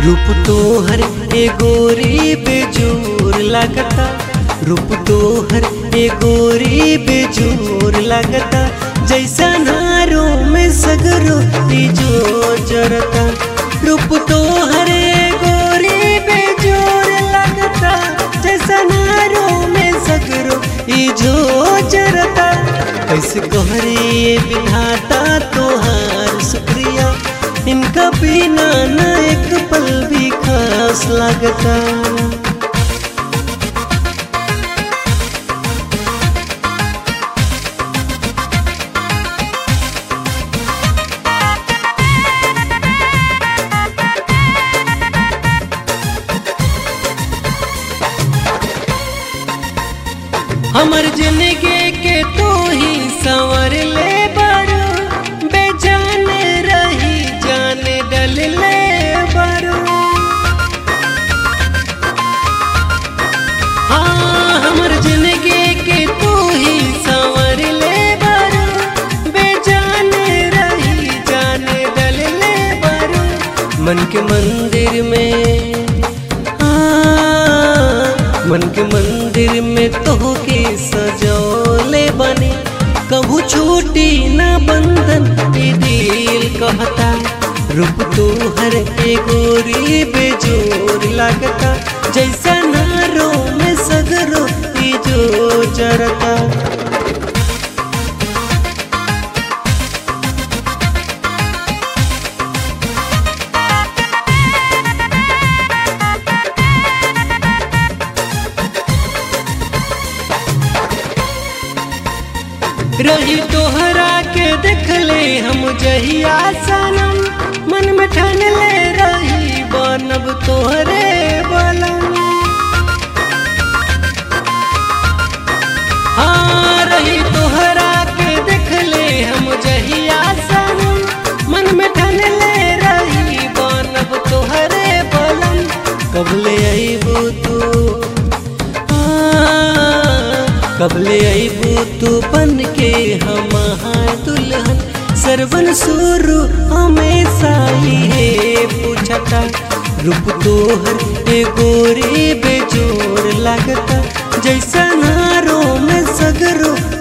रूप तोहर ए गोरी बेजोर लागता, रूप तोहर ए गोरी बेजोर लागता, जैसा नारो में सगरो तीजो जरता। रूप तोहर ए गोरी बेजोर लागता, जैसा नारो में सगरो तीजो जरता। कैसे कहरे विधाता तोहार शुक्रिया, इनका बिना न एक पल भी खास लगता। हमर जिंदगी के तू ही संवर ले बारू, बेजान रही जान डल ले बारू। हाँ हमर जिंदगी के तू ही संवर ले बारू, बेजान रही जान डल ले बारू। मन के मंदिर में मन के मंदिर में तोहके सजौले बने, कभू छूटी न बंधन ए दिल कहता। रूप तोहर ए गोरी बेजोर लागता, जैसा नारो में सगरो तीजो जरता। रही तोहरा के देखले हम जहिया सनम, मन में ठान ले रही बनब तोहरे बलम। हाँ रही तोहरा के देखले हम जहिया सनम, मन में ठान ले रही बनब तोहरे बलम। कबले अइबू तू कबले अइबू तू बन के हमार दुल्हन, सरवन सुरु हमेशा ही पूछता। रूप तोहर ए गोरी बेजोर लागता, जैसा नारो में सगरो